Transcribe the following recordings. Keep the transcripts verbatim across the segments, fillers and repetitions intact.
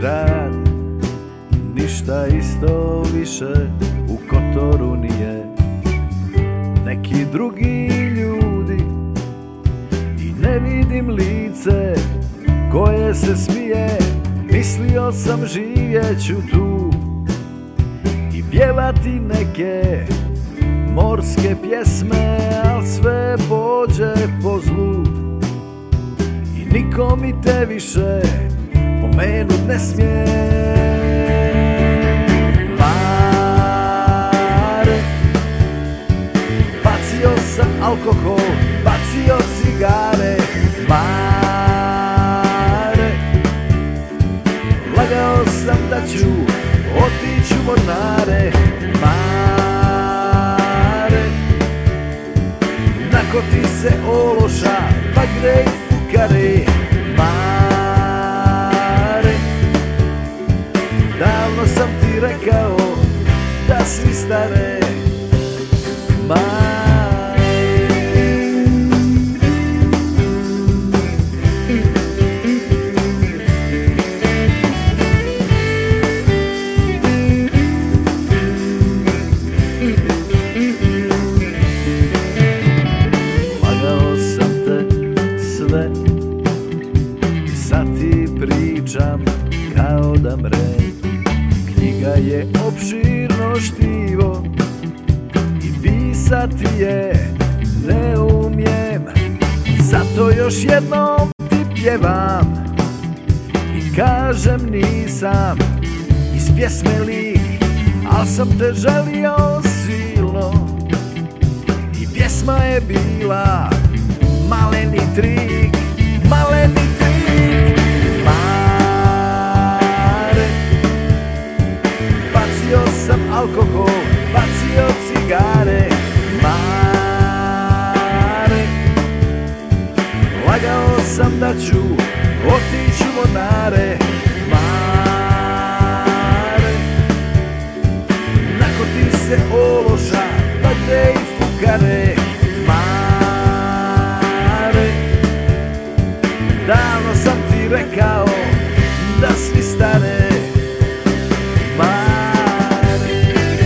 grad, ništa isto više u Kotoru nije. Neki drugi ljudi i ne vidim lice koje se smije. Mislio sam živjeću tu i pjevati neke morske pjesme, al sve pođe po zlu i niko mi te više pomenut ne smije. Mare, bacio sam alkohol, bacio cigare. Mare, lagao sam da ću otići u mornare. Mare, nakoti se ološa, pa grej fukare. Mare, davno sam ti rekao da svi stare. Mare, sad ti pričam kao da mre. Knjiga je opširno štivo i pisati je ne umijem. Zato još jednom ti pjevam i kažem nisam iz pjesme lik, al sam te želio silno i pjesma je bila maleni trik, maleni trik. Mare, bacio sam alkohol, bacio cigare. Mare, lagao sam da ću otići u mornare. Mare, nakoti se ološa, pa grej fukare. Davno sam ti rekao da svi stare. Mare,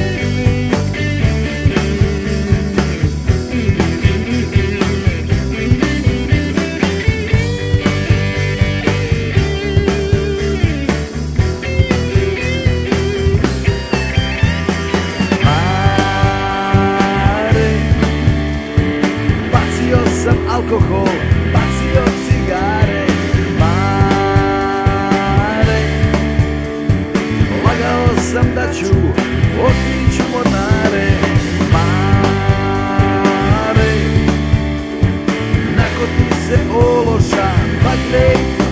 Mare, bacio sam alkohol, bacio cigare. Sam da ću otići u mornare. Mare, nakoti se ološa, pa grej